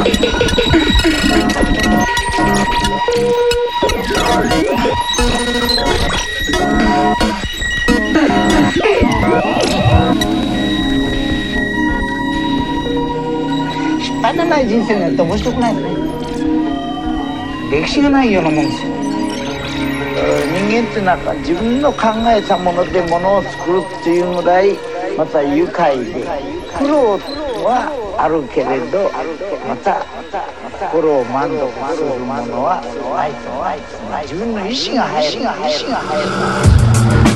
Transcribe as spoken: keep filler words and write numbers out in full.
失敗のない人生なんて面白くないよね。歴史がないようなもんですよ。人間っていうのは自分の考えたものでものを作るっていうぐらいまた愉快で、苦労はあるけれどまた心を満足するものはないと。自分の意志が入る。